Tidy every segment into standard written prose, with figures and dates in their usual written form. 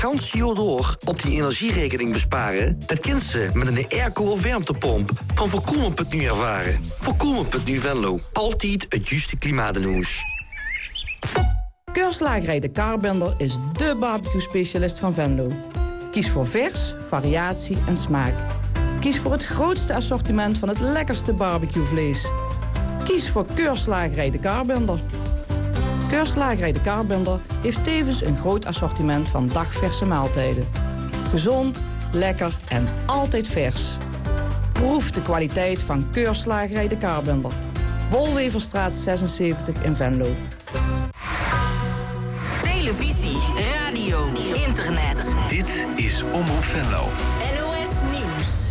gans jaar door op die energierekening besparen, dat kind ze met een airco of warmtepomp van Voorkomen.nu ervaren. Voorkomen.nu Venlo. Altijd het juiste klimaat in huis. Keurslagerij De Karbender is dé barbecue-specialist van Venlo. Kies voor vers, variatie en smaak. Kies voor het grootste assortiment van het lekkerste barbecuevlees. Kies voor Keurslagerij De Karbender. Keurslagerij De Karbender heeft tevens een groot assortiment van dagverse maaltijden. Gezond, lekker en altijd vers. Proef de kwaliteit van Keurslagerij De Karbender. Wolweverstraat 76 in Venlo. Televisie, radio, internet. Dit is Omroep Venlo. NOS Nieuws.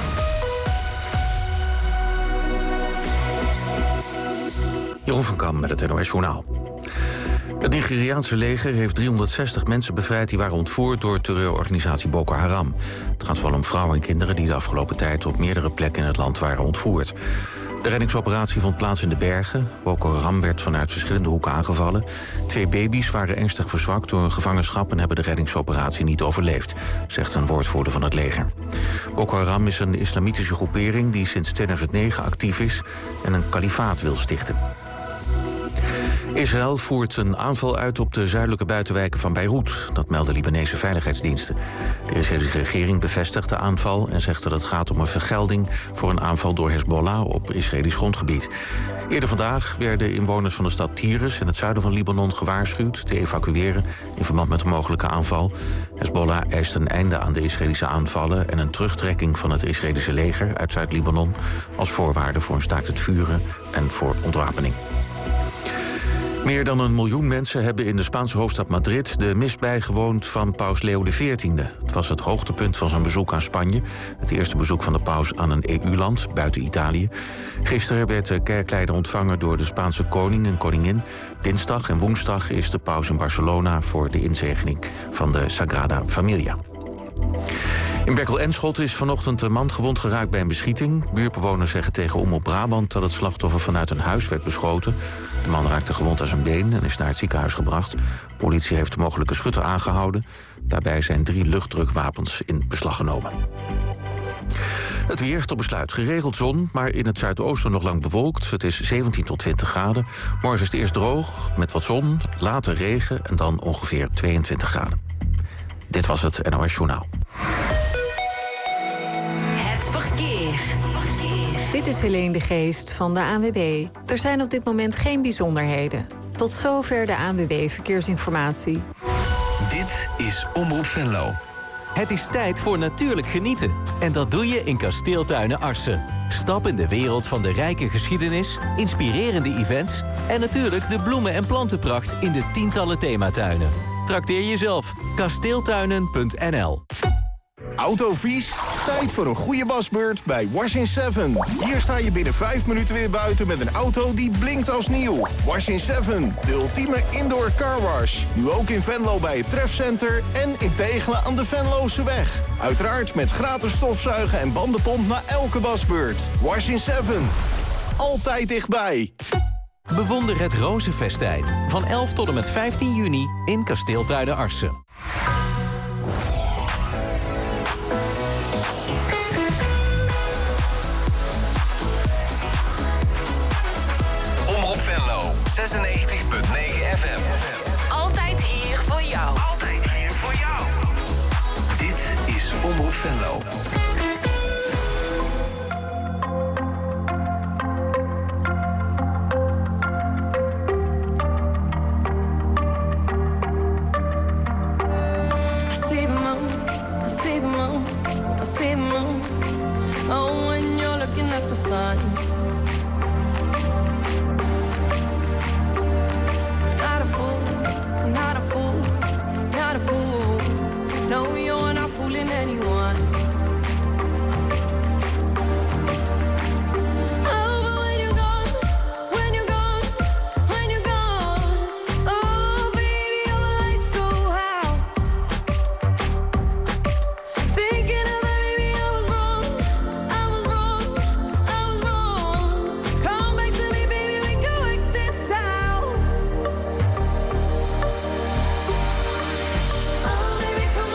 Jeroen van Kam met het NOS Journaal. Het Nigeriaanse leger heeft 360 mensen bevrijd die waren ontvoerd door terreurorganisatie Boko Haram. Het gaat vooral om vrouwen en kinderen die de afgelopen tijd op meerdere plekken in het land waren ontvoerd. De reddingsoperatie vond plaats in de bergen. Boko Haram werd vanuit verschillende hoeken aangevallen. 2 baby's waren ernstig verzwakt door een gevangenschap en hebben de reddingsoperatie niet overleefd, zegt een woordvoerder van het leger. Boko Haram is een islamitische groepering die sinds 2009 actief is en een kalifaat wil stichten. Israël voert een aanval uit op de zuidelijke buitenwijken van Beirut. Dat melden Libanese veiligheidsdiensten. De Israëlische regering bevestigt de aanval en zegt dat het gaat om een vergelding voor een aanval door Hezbollah op Israëlisch grondgebied. Eerder vandaag werden inwoners van de stad Tyrus in het zuiden van Libanon gewaarschuwd te evacueren in verband met een mogelijke aanval. Hezbollah eist een einde aan de Israëlische aanvallen en een terugtrekking van het Israëlische leger uit Zuid-Libanon als voorwaarde voor een staakt het vuren en voor ontwapening. Meer dan 1 miljoen mensen hebben in de Spaanse hoofdstad Madrid de mis bijgewoond van paus Leo XIV. Het was het hoogtepunt van zijn bezoek aan Spanje. Het eerste bezoek van de paus aan een EU-land, buiten Italië. Gisteren werd de kerkleider ontvangen door de Spaanse koning en koningin. Dinsdag en woensdag is de paus in Barcelona voor de inzegening van de Sagrada Familia. In Berkel-Enschot is vanochtend een man gewond geraakt bij een beschieting. Buurtbewoners zeggen tegen Omroep Brabant dat het slachtoffer vanuit een huis werd beschoten. De man raakte gewond aan zijn been en is naar het ziekenhuis gebracht. Politie heeft de mogelijke schutter aangehouden. Daarbij zijn 3 luchtdrukwapens in beslag genomen. Het weer tot besluit. Geregeld zon, maar in het zuidoosten nog lang bewolkt. Het is 17 tot 20 graden. Morgen is het eerst droog, met wat zon, later regen en dan ongeveer 22 graden. Dit was het NOS Journaal. Het verkeer. Dit is Helene de Geest van de ANWB. Er zijn op dit moment geen bijzonderheden. Tot zover de ANWB Verkeersinformatie. Dit is Omroep Venlo. Het is tijd voor natuurlijk genieten. En dat doe je in Kasteeltuinen Arsen. Stap in de wereld van de rijke geschiedenis, inspirerende events en natuurlijk de bloemen- en plantenpracht in de tientallen thematuinen. Trakteer jezelf. Kasteeltuinen.nl. Autovies? Tijd voor een goede wasbeurt bij Wash in 7. Hier sta je binnen 5 minuten weer buiten met een auto die blinkt als nieuw. Wash in 7, de ultieme indoor carwash. Nu ook in Venlo bij het Trefcenter en in Tegelen aan de Venlose weg. Uiteraard met gratis stofzuigen en bandenpomp na elke wasbeurt. Wash in 7. Altijd dichtbij. Bewonder het Rozenfestijn. Van 11 tot en met 15 juni in Kasteeltuinen Arsen. Omroep Venlo, 96.9 FM. Altijd hier voor jou. Altijd hier voor jou. Dit is Omroep Venlo. Oh, when you're looking at the sun. Not a fool, not a fool, not a fool. No, you're not fooling anyone. Oh, but when you're gone, when you're gone, when you're gone. Oh, baby, all the lights go out. Thinking of that, baby, I was wrong. I was wrong, I was wrong. Come back to me, baby, we can work this out. Oh, baby, come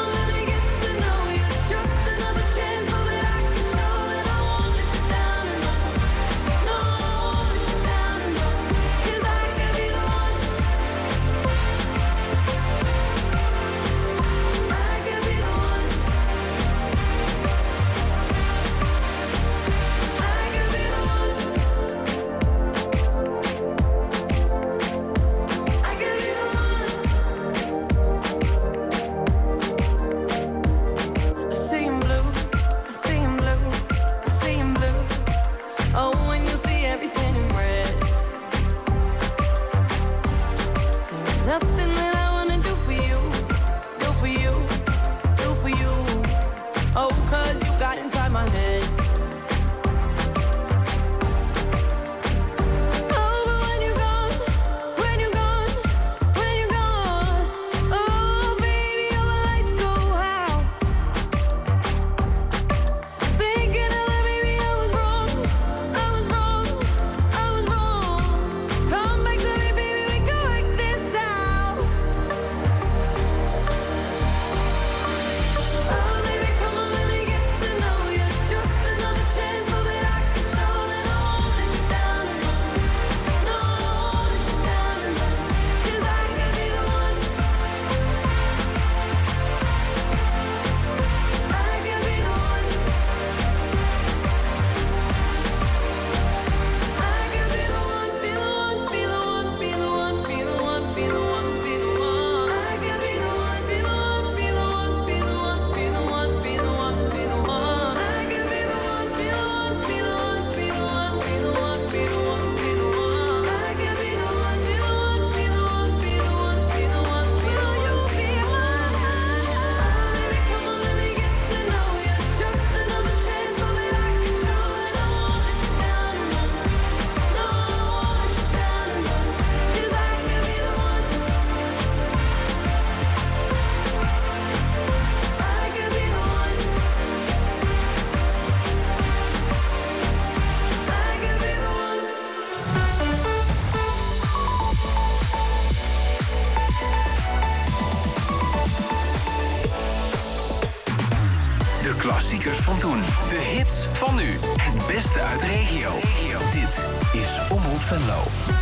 Klassiekers van toen. De hits van nu. Het beste uit de regio. Dit is Omroep Venlo.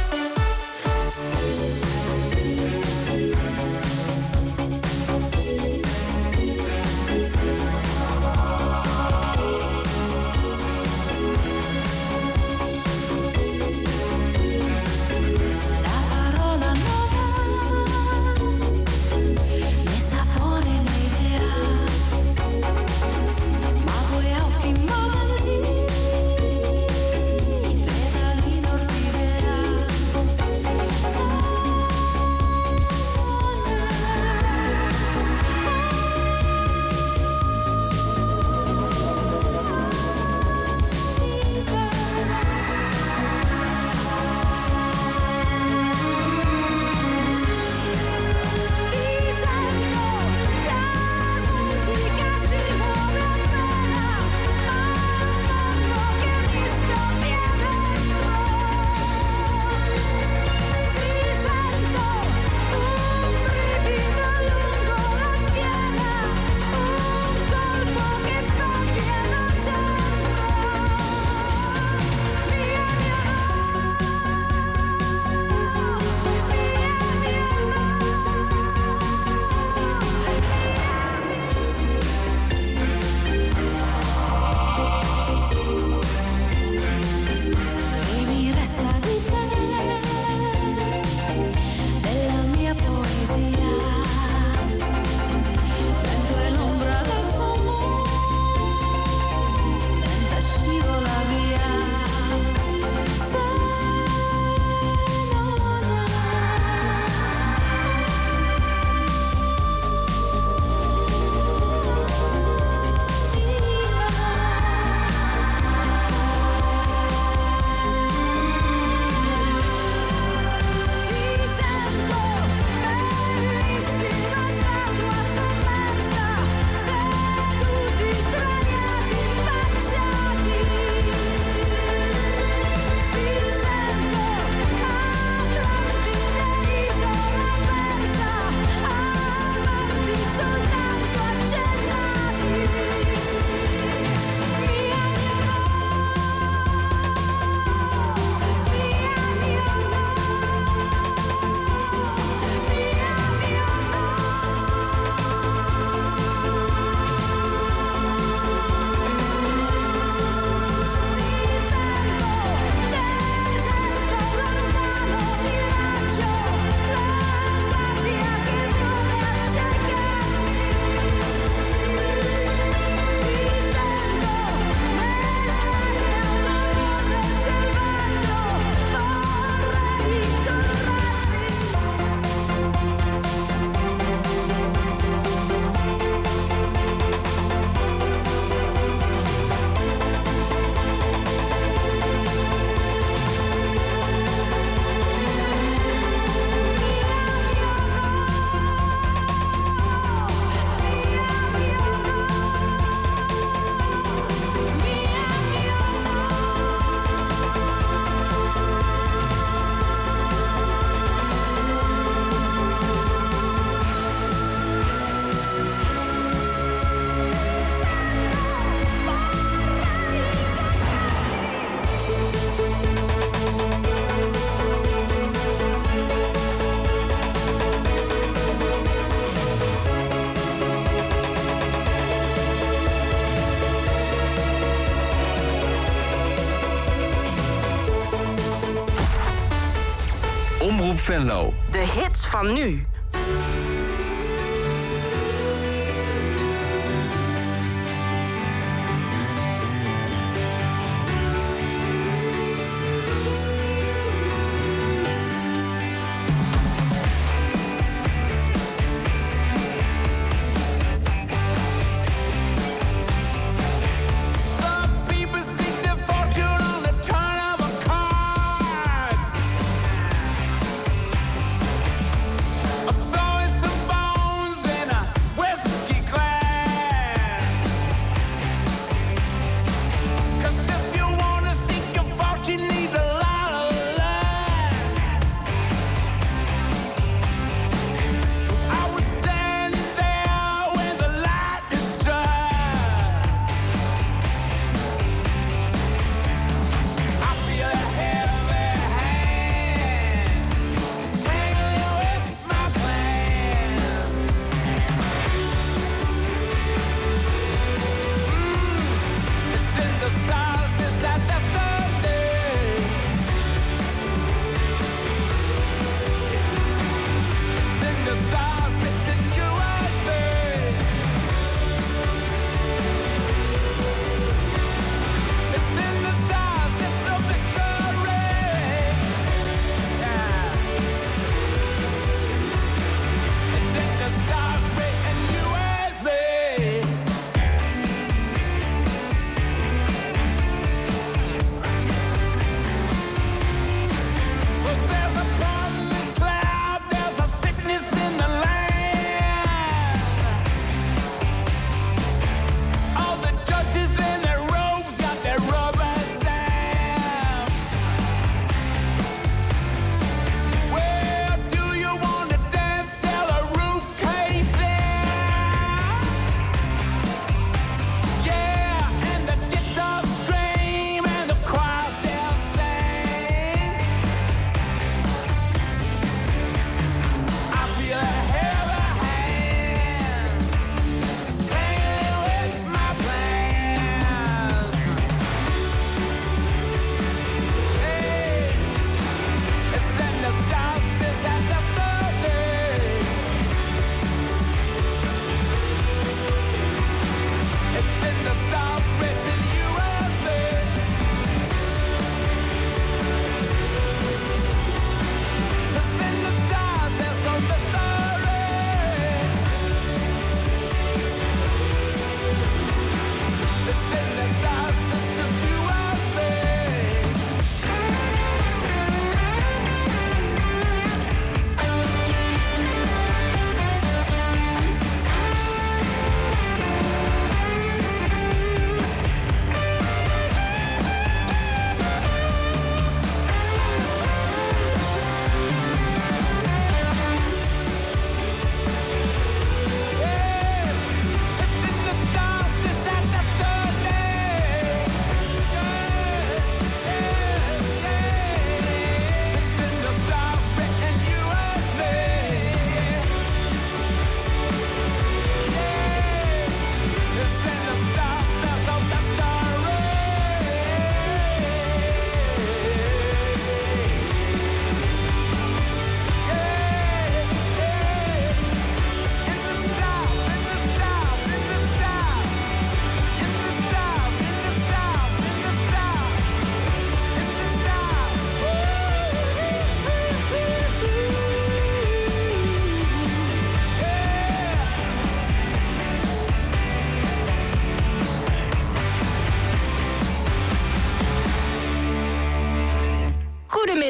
Omroep Venlo. De hits van nu. It's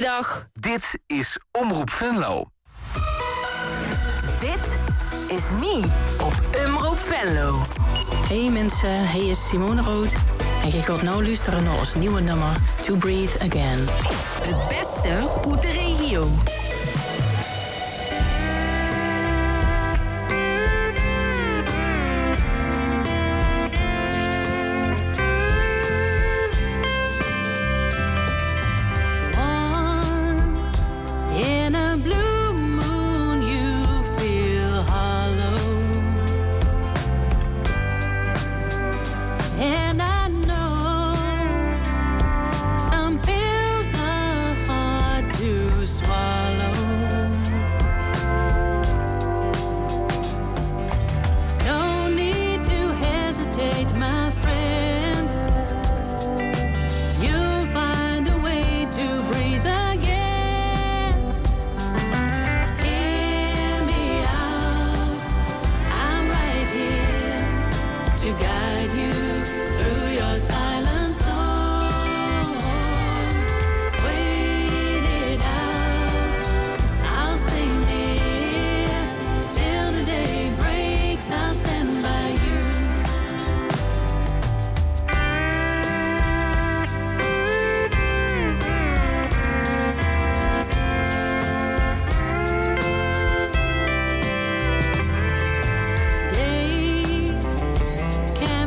Goedemiddag. Dit is Omroep Venlo. Dit is Nie op Omroep Venlo. Hey mensen, hey is Simone Rood. En je gaat nou luisteren naar ons nieuwe nummer To Breathe Again. Het beste uit de regio. In a blue moon you feel hollow. And I know some pills are hard to swallow. No need to hesitate, my friend. You'll find a way to breathe again. Hear me out, I'm right here to guide you through your silent storm. Wait it out, I'll stay near till the day breaks. I'll stand by you. Days can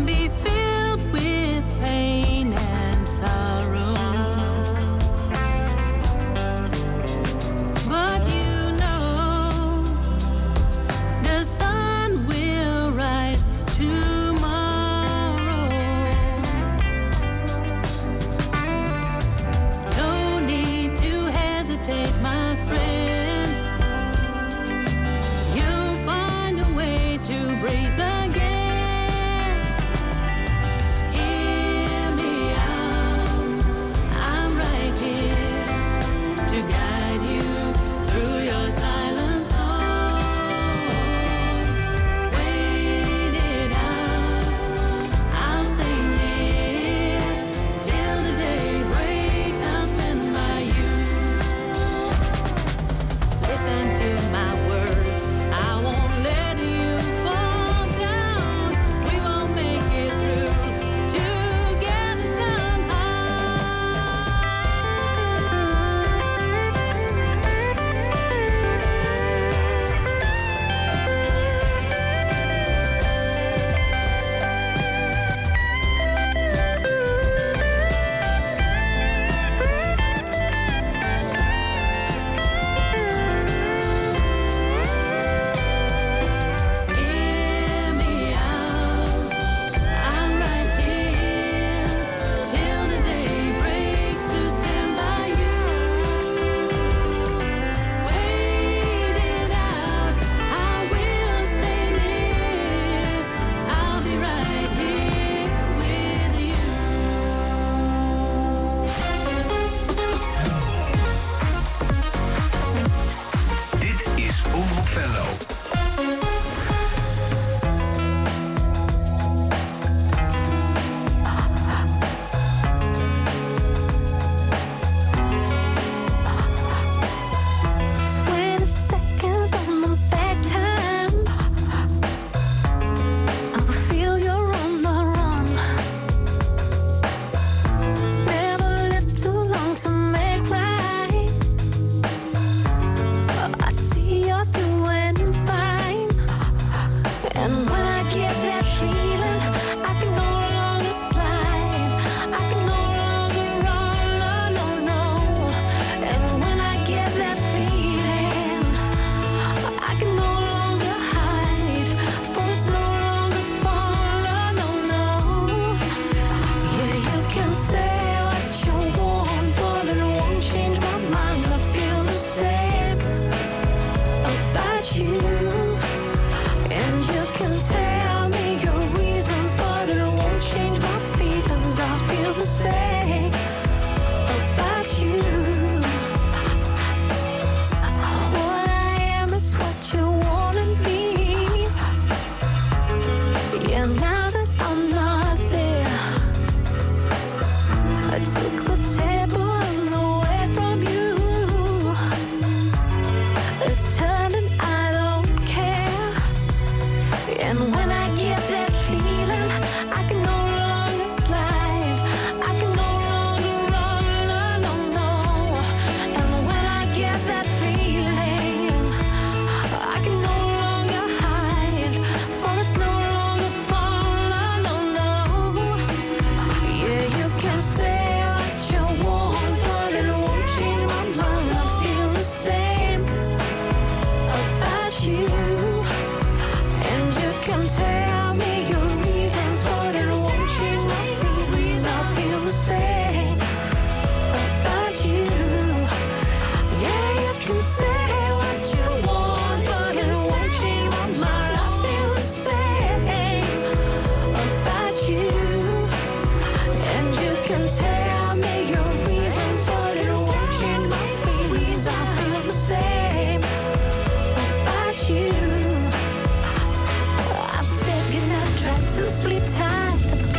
the sweet time.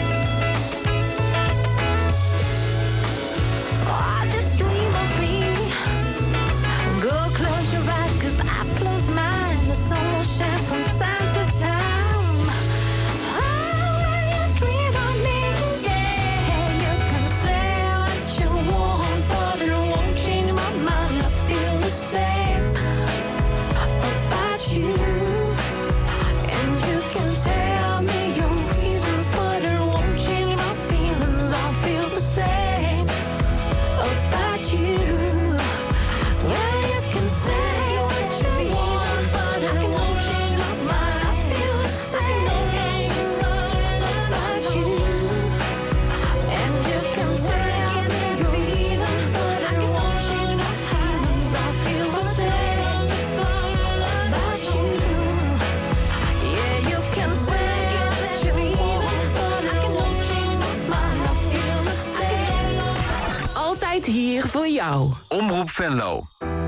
Oh, I just dream of me. Go close your eyes, 'cause I've closed mine. The sun will shine from time to time. Oh, when you dream of me, yeah, you can say what you want, but it won't change my mind. I feel the same about you. And you can tell me your reasons, but it won't change my feelings. I feel the same about you. Well, you can say what you want, but it won't change my mind. I feel the same about you. And you can tell me your reasons, but it won't change my feelings. I feel the same about you. Yeah, you can say what you want, but it won't change my mind. I feel the same. Altijd hier voor jou. Omroep Venlo.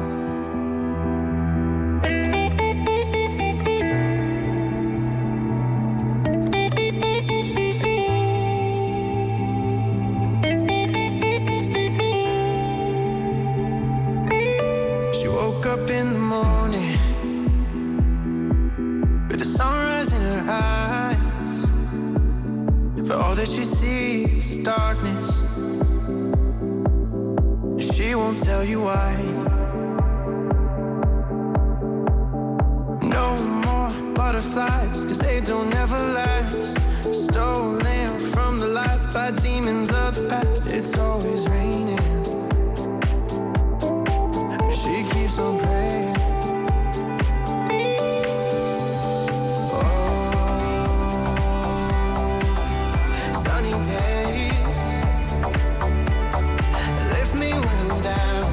She woke up in the morning with the sunrise in her eyes. For all that she sees is darkness. She won't tell you why. No more butterflies, 'cause they don't ever last. Stolen from the light by demons of the past. It's always raining. She keeps on praying. Sunny days lift me when I'm down.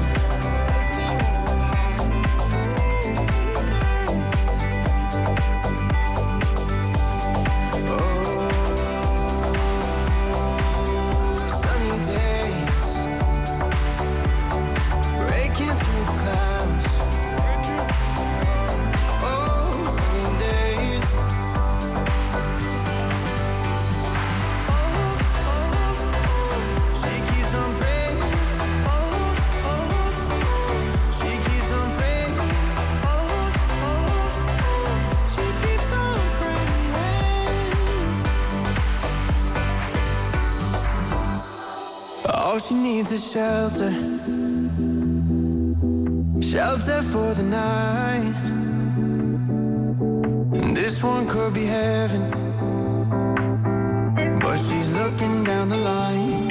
Sunny days breaking through the clouds. Sunny days. She keeps on praying. She keeps on praying. She keeps on praying. All she needs is shelter. Shelter for the night. And this one could be heaven, but she's looking down the line.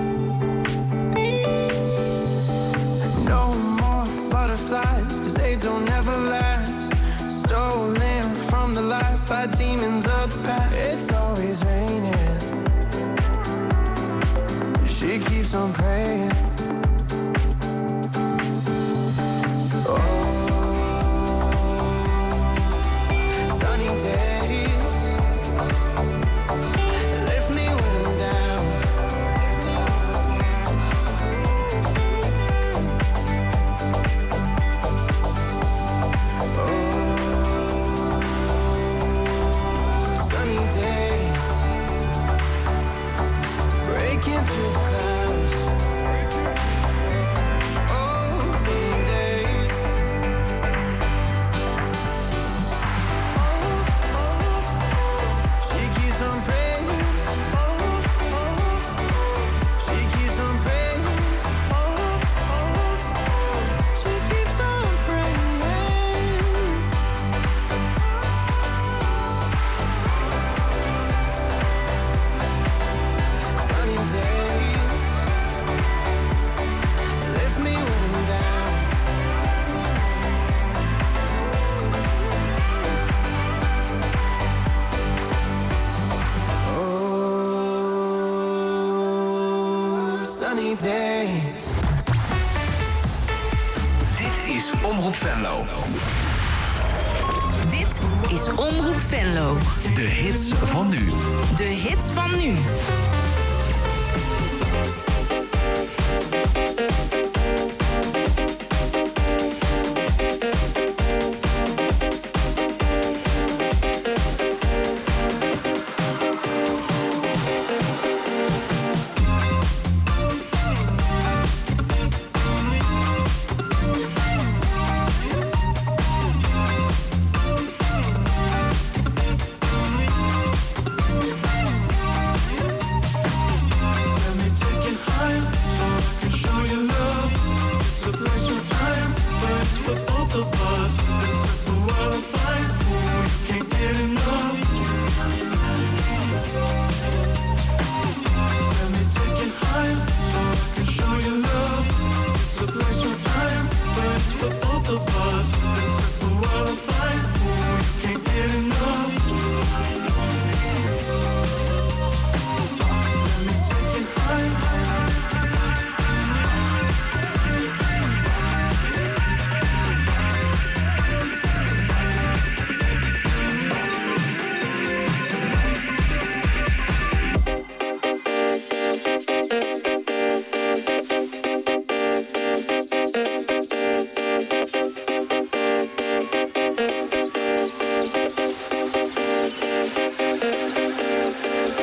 No more butterflies, 'cause they don't ever last. Stolen from the light by demons of the past. It's always raining. She keeps on praying. Sunny days lift me when I'm down. Sunny days breaking through the clouds. Sunny days. She keeps on praying. She keeps on praying. She keeps on praying. Sunny days lift me when I'm down. Sunny days. Dit is Omroep Venlo. Dit is Omroep Venlo. De hits van nu. De hits van nu.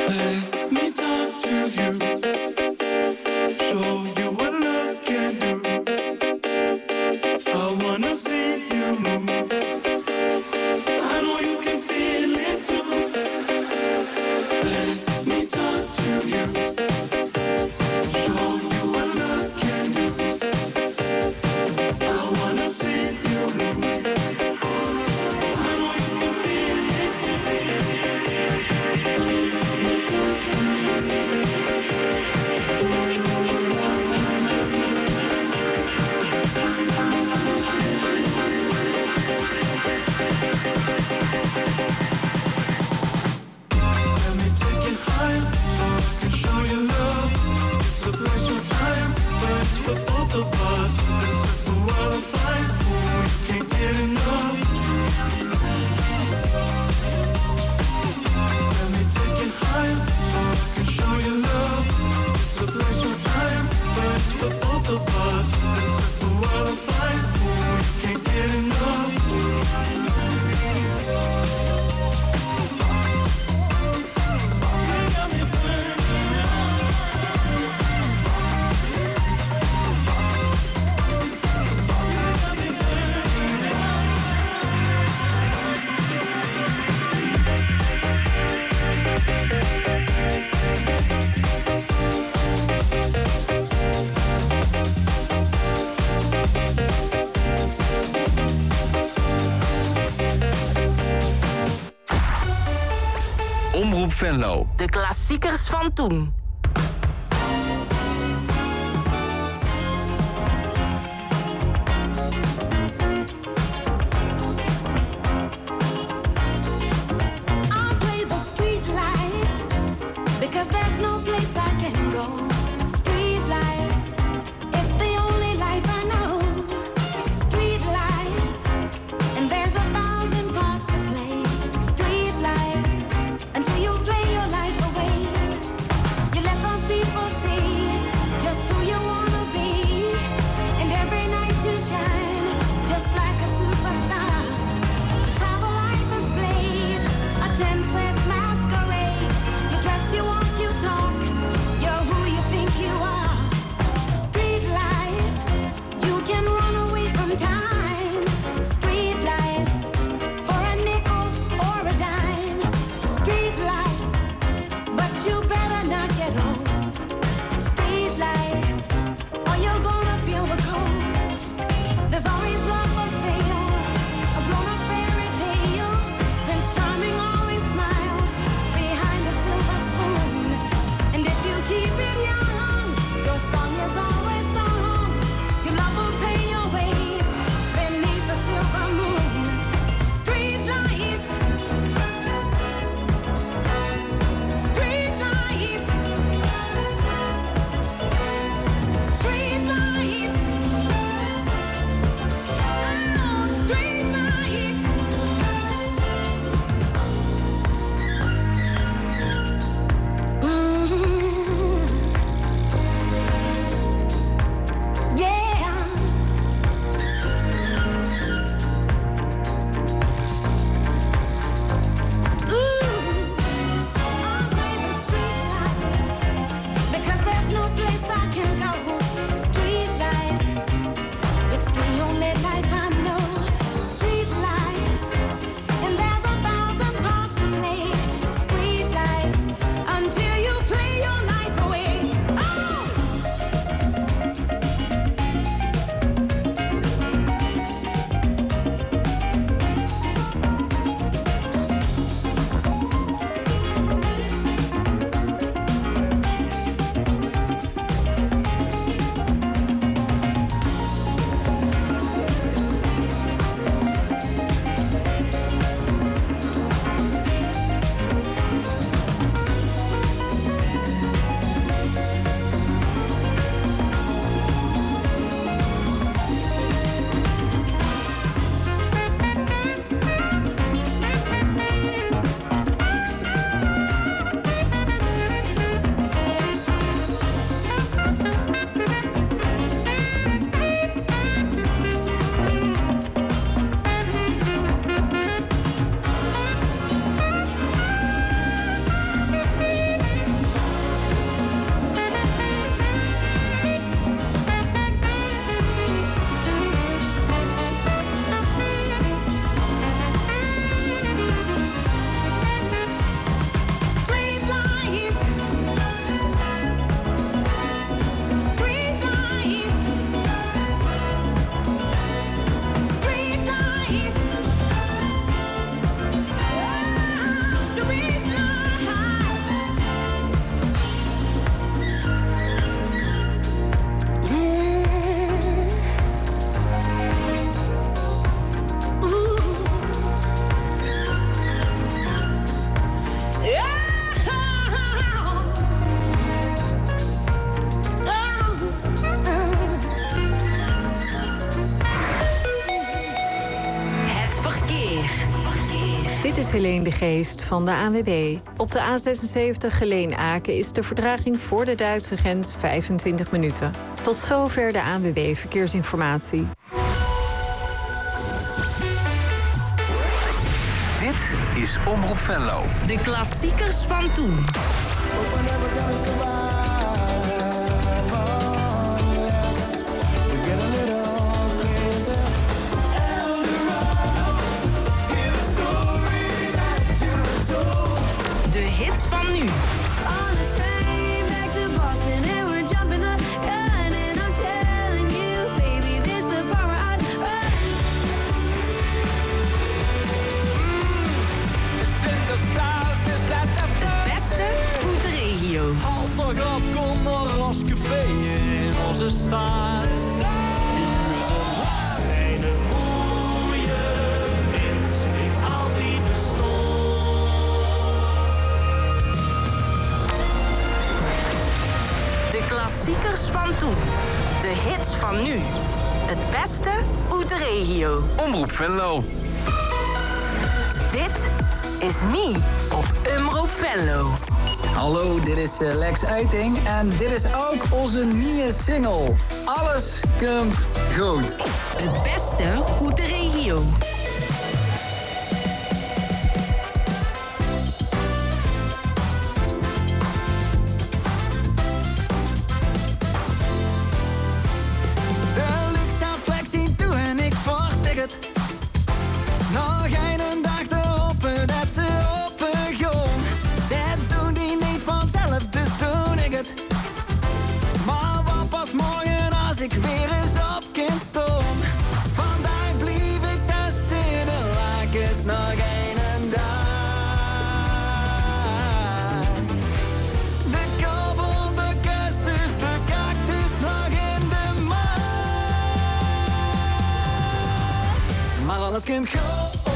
Let me talk to you, show you what love can do. I wanna see you move. I know you can feel it too. Let me talk to you, show you what love can do. I wanna see you move. I know you can feel it too. Let me take you higher, so I can show you love. It's the place we're flying, but it's for both of us. Let's set the world on fire, we can't get enough. Let me take you higher, so I can show you love. It's the place we're flying, but it's for both of us. Let's set the world on fire, we can't get enough. Omroep Venlo. De klassiekers van toen. I play the street life because there's no place I can go. Street life, it's the only life I know. Street life, and there's 1,000 parts to play. Street life, until you play your life away. You let those people see just who you wanna be, and every night you shine just like a superstar. That's how life is played, a 10-cent masquerade. You dress, you walk, you talk, you're who you think you are. Street life, you can run away from time. Street life, for a nickel or a dime. Street life, but you better not get old. Street life, or you're gonna feel the cold. There's always love for sale, a grown-up fairy tale. Prince Charming always smiles behind a silver spoon. And if you keep it young, your song is always sung. Your love will pay your way beneath the silver moon. Street life, street life, street life. Oh, street life. Yeah. Because there's no place I can go. Street life, it's the only life I know. Street life, and there's 1,000 parts to play. Street life, until you play your life away. Oh! Helene de Geest van de ANWB. Op de A76 Geleen-Aken is de vertraging voor de Duitse grens 25 minuten. Tot zover de ANWB Verkeersinformatie. Dit is Omroep Venlo. De klassiekers van toen. De hits van nu. Haal toch op, kom naar ons café in onze stad. Een mooie mens heeft altijd bestaan. De klassiekers van toen. De hits van nu. Het beste uit de regio. Omroep Venlo. Dit is niet op Omroep Venlo. Hallo, dit is Lex Uiting en dit is ook onze nieuwe single. Alles komt goed. Het beste uit de regio. De luxe aan flexie toe en ik vertik het. Nog een dag erop dat ze open gaan. Dat doen die niet vanzelf, dus doe ik het. Maar wat pas morgen als ik weer eens op kan staan. Vandaag blief ik tussen de lakens nog een dag. De kabel, de kussens, de cactus nog in de maan. Maar alles komt goed.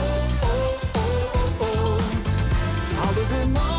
Alles in maan.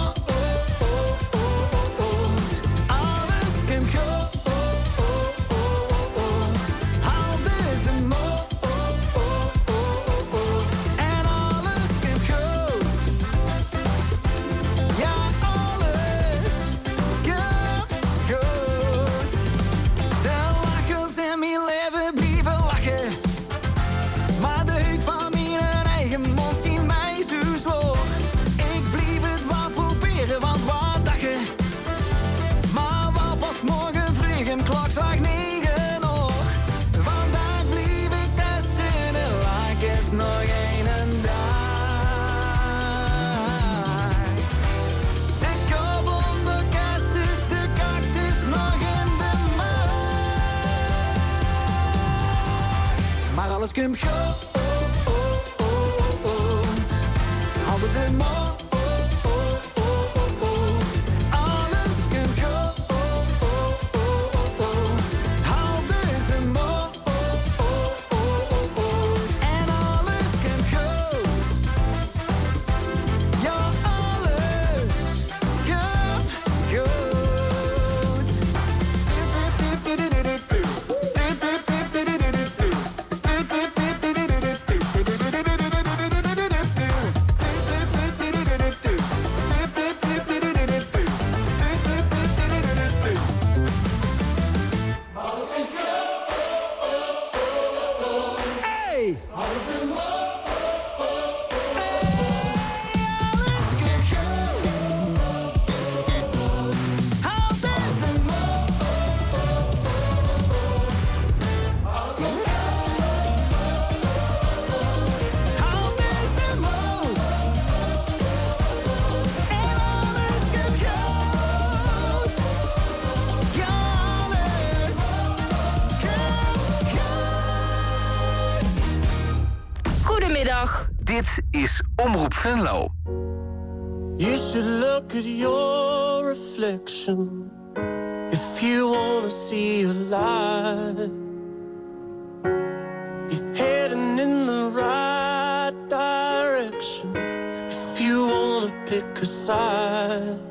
Alles komt goed. Alles in maan. Alles komt goed. Alles de maan. En alles komt goed. Ja, alles komt Dit is Omroep Venlo. You should look at your reflection if you wanna see your light. You're heading in the right direction if you wanna pick a side.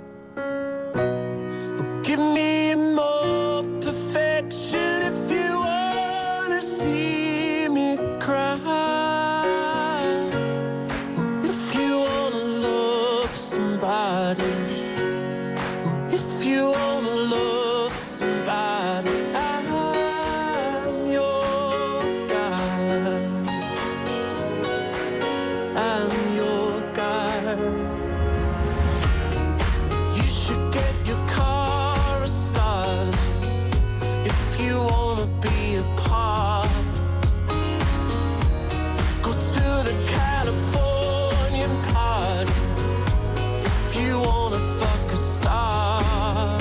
Give me more perfection if you wanna see me cry. If you somebody. If you wanna love somebody, I'm your guy. I'm your guy. You should get your car a start if you wanna be apart. Go to the Californian party if you wanna fuck a star.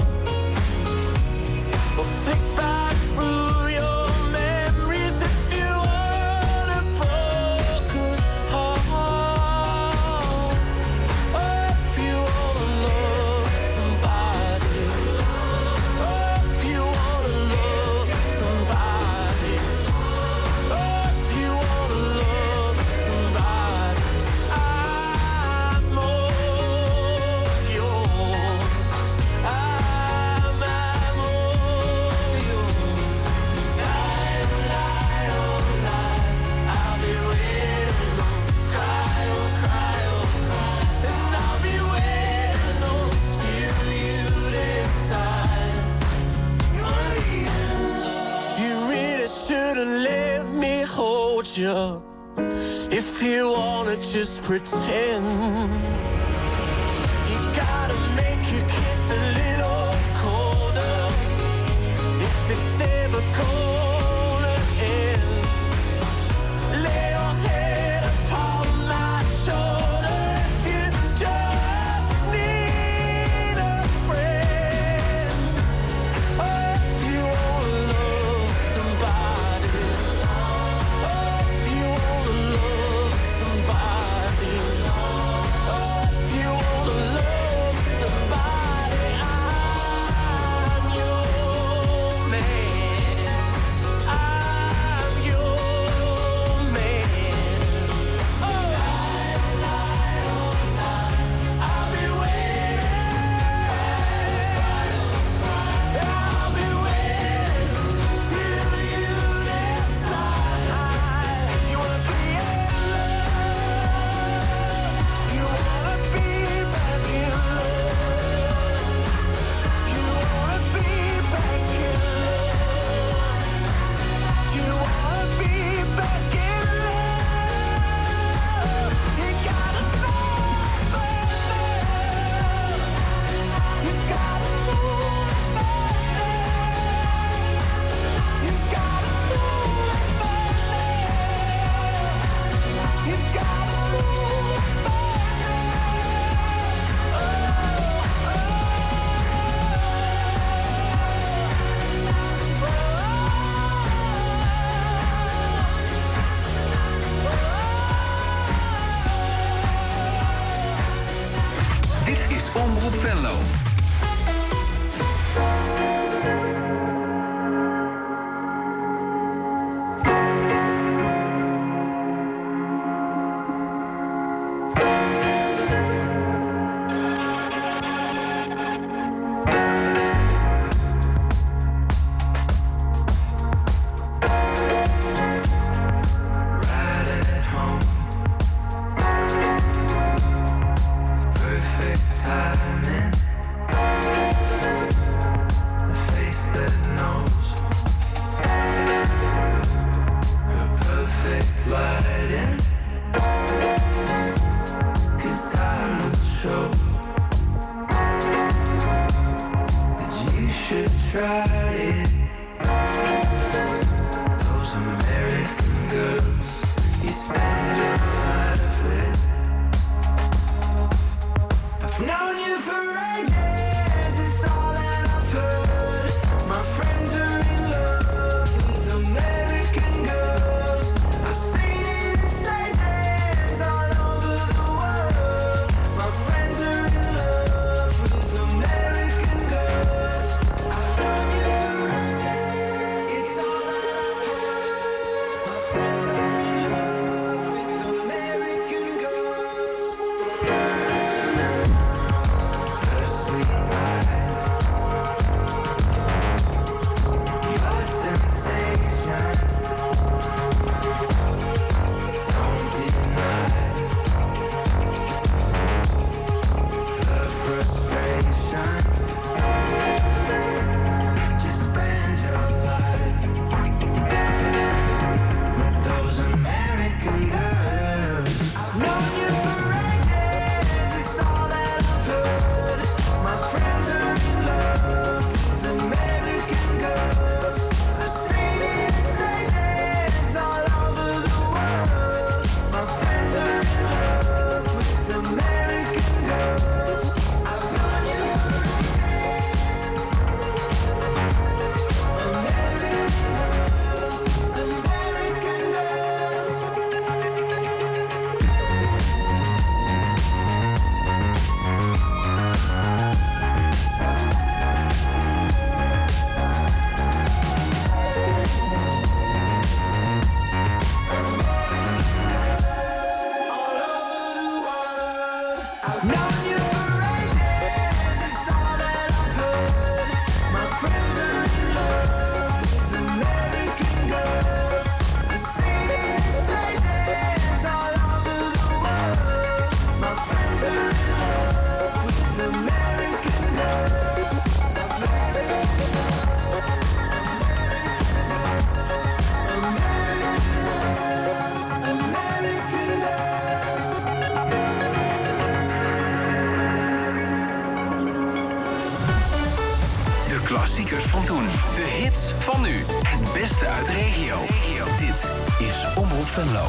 Or flick back through your memories if you want a broken heart. Or if you wanna love somebody. Or if you wanna love somebody. Or if you wanna love somebody. I'm all yours. I'm all yours. Lie, lie, oh lie. I'll be waiting on. Cry, oh cry, oh cry. And I'll be waiting on till you decide you wanna be in love. You really should've let me hold you. If you wanna just pretend, you gotta make your kiss a little colder. If it's ever gonna end, lay your head upon my shoulder. If you just need a friend, or if you wanna love somebody, or if you wanna love somebody, or if you wanna love somebody, I'm your man. I'm your man. Oh, lie, lie, oh lie. I'll be waiting. I'll be waiting till you decide you wanna be in love. You wanna be back in love. You wanna be back in love. You wanna be back in love. You gotta move on. You gotta move on. You gotta move on. You gotta move Dit is Omroep Venlo. perfect timing. klassiekers van toen. De hits van nu. Het beste uit de regio. Dit is Omroep Venlo.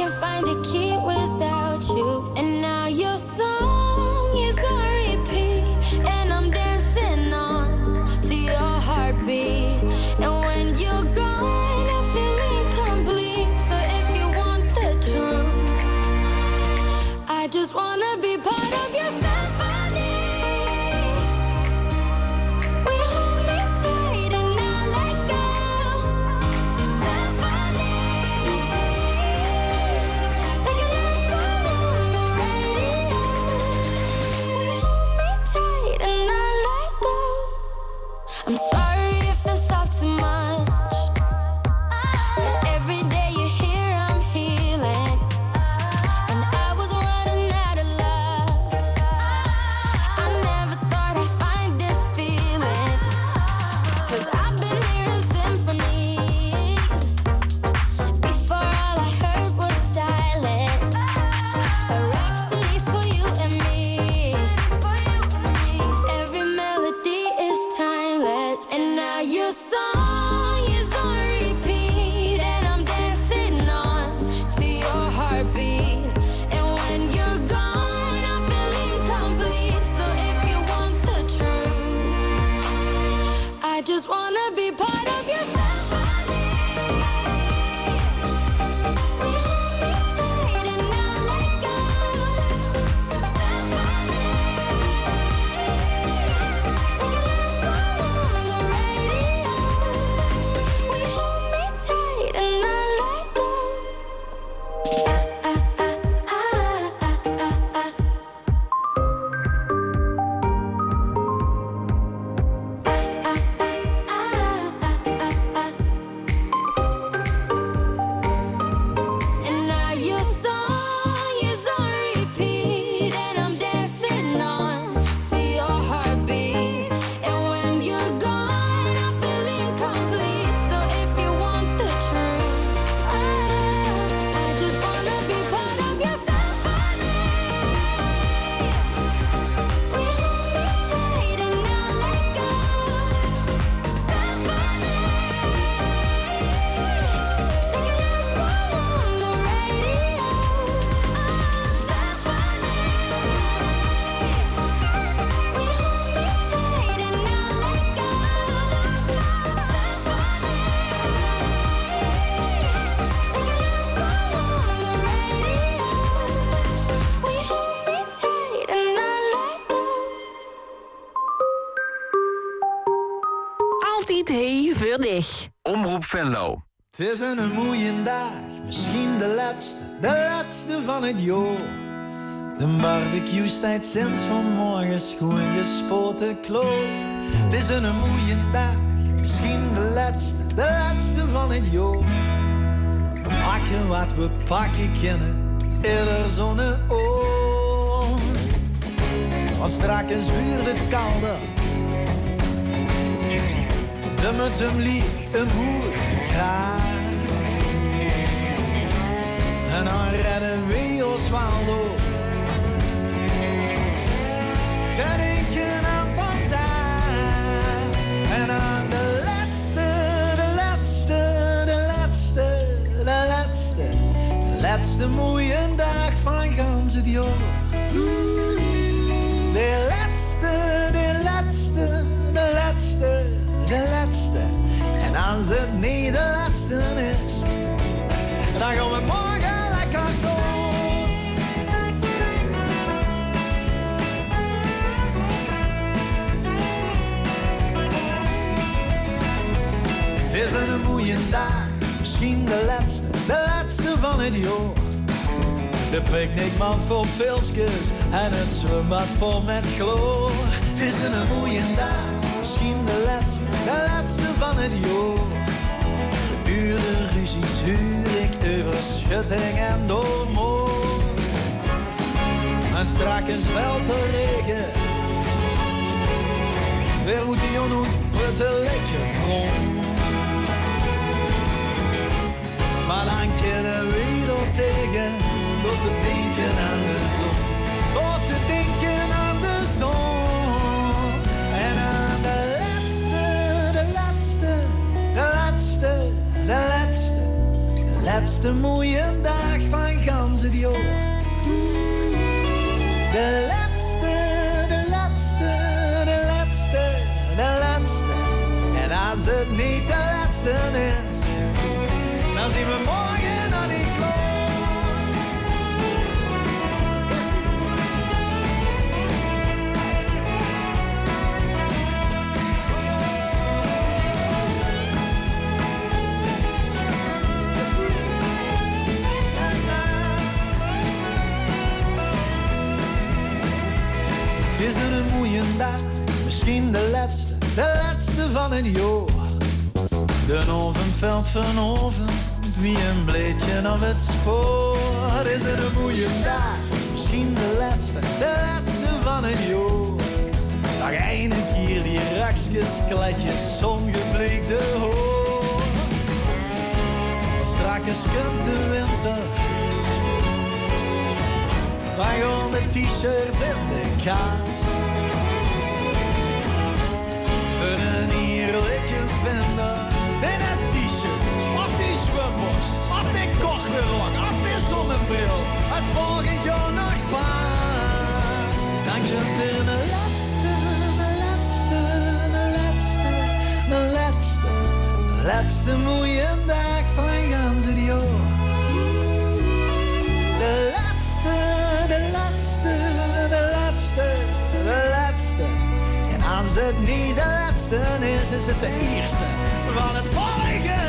can't find the key without you. And now your song is on repeat, and I'm dancing on to your heartbeat. And when you're gone, I feel incomplete. So if you want the truth, I just wanna be part of your symphony. We hold me tight and not let go. Symphony, like a love song on the radio. We hold me tight and not let go. I'm sorry if it's all too much, but every day you're here, I'm healing. And I was running out of luck. I never thought I'd find this feeling, 'cause I've been hearing symphonies before all I heard was silence. A rhapsody for you and me. Every melody is timeless. And now your song is on repeat, and I'm dancing on to your heartbeat. And when you're gone, I feel incomplete. So if you want the truth, I just wanna be part of your symphony. We hold me tight and not let go. Symphony, like a love song on the radio. We hold me tight and not let go. And now your song is on repeat, and I'm dancing on to your heartbeat. And when you're gone, I feel incomplete. So if you want the truth, I just wanna be part of your symphony. We hold me tight and not let go. Symphony, like a love song on the radio. Symphony, we hold me tight and not let go. Symphony, like a love song on the radio. We hold me tight and not let go. Altijd hevig. Omroep Venlo. Het is een mooie dag, misschien de laatste van het jaar. De barbecue staat sinds vanmorgen schoon gespoten kloot. Het is een mooie dag, misschien de laatste van het jaar. We pakken wat we pakken kunnen, ieder zonneoor. Want straks wordt het kouder. De muts hem lieg, hem hoog de kraag. En dan redden we ons wel door. Te denken aan vandaag. En aan de laatste mooie dag van gans het jaar. De laatste. En als het niet de laatste is, dan gaan we morgen lekker door. Het is een mooie dag, misschien de laatste van het jaar. De picknickmand vol pilsjes en het zwembad vol met chloor. Het is een mooie dag, misschien de laatste van het jaar. De burenruzies huur ik over schutting en doormoor. En straks valt de regen, weer moet die onopputtelijke bron. Maar dan kunnen we er tegen, door te denken aan de zon. Door te denken aan de zon. En aan de laatste mooie dag van Dior. De laatste, de laatste, de laatste, de laatste. En als het niet de laatste is, dan zien we morgen nog niet klaar. Het is een mooie dag, misschien de laatste van het jaar. De oven valt vanavond, wie een bleedje op het spoor. Het is een mooie dag, misschien de laatste van het jaar. Nog eindelijk hier die rakjes, kletjes, zongebleekte hoor. Straks komt de winter, waar gewoon de t-shirt en de kaas. Voor een heerlijkje vinden, in een t-shirt, of die zwembos, of die korte rok, of die zonnebril. Het volgend jaar nog pas. Dan komt er de laatste, de laatste, de laatste, de laatste, de laatste mooie dag van gans het jaar. De laatste, de laatste, de laatste, de laatste. En als het niet de laatste is, is het de eerste van het volgende jaar.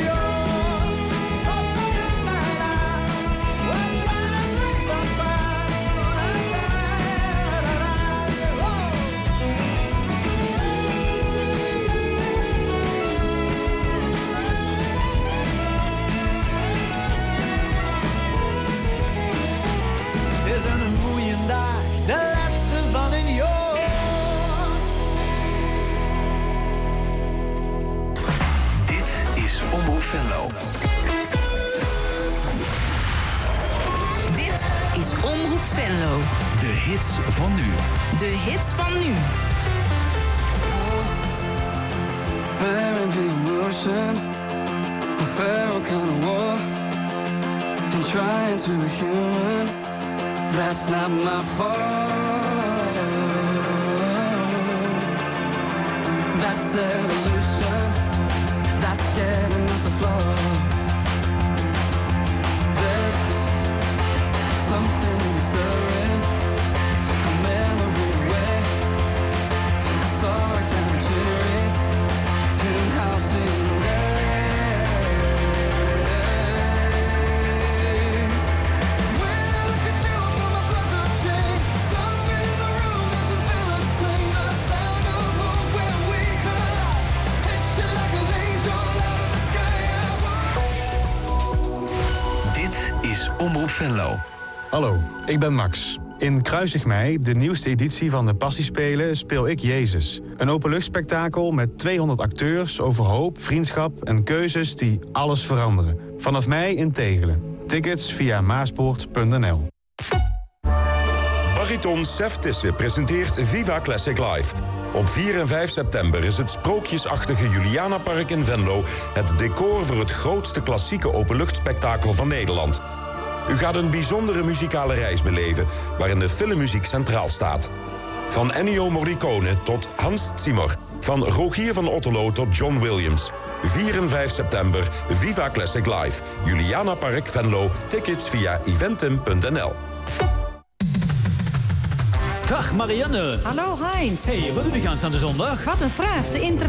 Het is een mooie dag, de laatste van een jaar. Dit is Omroep Venlo. Dit is Omroep Venlo. De hits van nu. De hits van nu. Bearing the emotion, a feral kind of war, and trying to be human, that's not my fault. That's evolution, that's getting off the floor. There's something in the stirring, a memory away. I saw it down the generous in housing days. When I look at you from my brother change, something in the room doesn't feel the same. The sound of hope when we collide, hits you like an angel out of the sky. Dit is Omroep Venlo. Hallo, ik ben Max. In Kruisig Mij, de nieuwste editie van de Passiespelen, speel ik Jezus. Een openluchtspektakel met 200 acteurs over hoop, vriendschap en keuzes die alles veranderen. Vanaf mei in Tegelen. Tickets via maaspoort.nl. Bariton Sef Tisse presenteert Viva Classic Live. Op 4 en 5 september is het sprookjesachtige Julianapark in Venlo het decor voor het grootste klassieke openluchtspektakel van Nederland. U gaat een bijzondere muzikale reis beleven, waarin de filmmuziek centraal staat. Van Ennio Morricone tot Hans Zimmer. Van Rogier van Otterlo tot John Williams. 4 en 5 september, Viva Classic Live. Julianapark Venlo. Tickets via eventim.nl. Dag Marianne. Hallo Heinz. Hey, wat doe je aanstaande zondag? Wat een vraag. De